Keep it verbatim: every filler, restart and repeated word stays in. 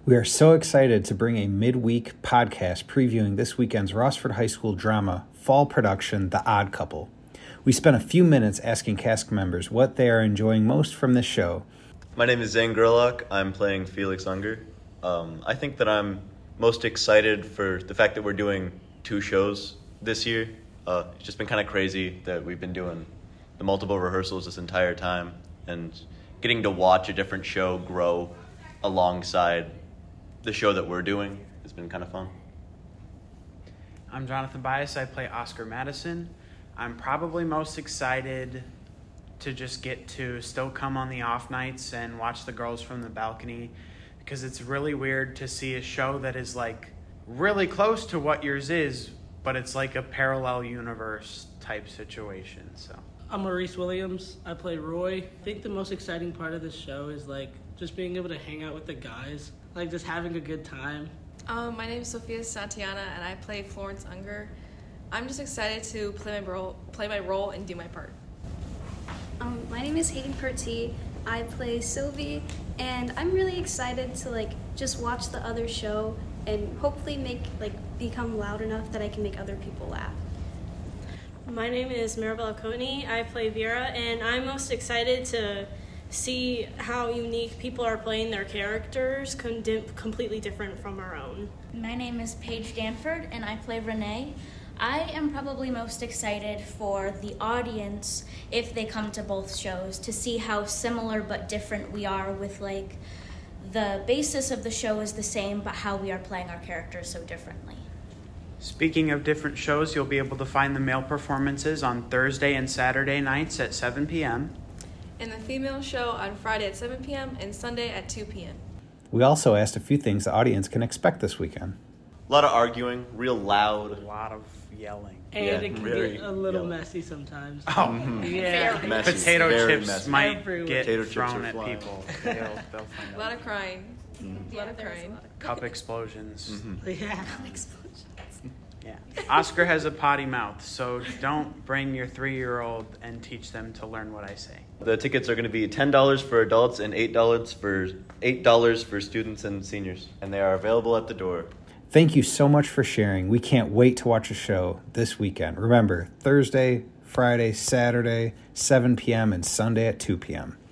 We are so excited to bring a midweek podcast previewing this weekend's Rossford High School drama fall production, The Odd Couple. We spent a few minutes asking cast members what they are enjoying most from this show. My name is Zane Gerlach. I'm playing Felix Unger. Um, I think that I'm most excited for the fact that we're doing two shows this year. Uh, it's just been kind of crazy that we've been doing the multiple rehearsals this entire time, and getting to watch a different show grow alongside the show that we're doing has been kind of fun. I'm Jonathan Bias. I play Oscar Madison. I'm probably most excited to just get to still come on the off nights and watch the girls from the balcony, because it's really weird to see a show that is like really close to what yours is, but it's like a parallel universe type situation. So I'm Maurice Williams. I play Roy. I think the most exciting part of this show is like just being able to hang out with the guys, like just having a good time. Um, my name is Sophia Santiana, and I play Florence Unger. I'm just excited to play my role, play my role, and do my part. Um, my name is Hayden Pertee. I play Sylvie, and I'm really excited to like just watch the other show and hopefully make like become loud enough that I can make other people laugh. My name is Maribel Coney. I play Vera, and I'm most excited to see how unique people are playing their characters, con- completely different from our own. My name is Paige Danford, and I play Renee. I am probably most excited for the audience, if they come to both shows, to see how similar but different we are with, like, the basis of the show is the same, but how we are playing our characters so differently. Speaking of different shows, you'll be able to find the male performances on Thursday and Saturday nights at seven p.m. and the female show on Friday at seven p.m. and Sunday at two p.m. We also asked a few things the audience can expect this weekend. A lot of arguing, real loud. A lot of yelling. And Yeah, it can very get a little yellow. messy sometimes. Oh, Mm-hmm. Yeah. Messy, potato very chips messy. might Everywhere. get Potato chips thrown are at flying. people. They'll, they'll find A lot out. of crying. Mm-hmm. A lot of crying. Cup explosions. Mm-hmm. Yeah. Yeah. Oscar has a potty mouth, so don't bring your three-year-old and teach them to learn what I say. The tickets are going to be ten dollars for adults and eight dollars for eight dollars for students and seniors, and they are available at the door. Thank you so much for sharing. We can't wait to watch a show this weekend. Remember, Thursday, Friday, Saturday, seven p.m. and Sunday at two p.m.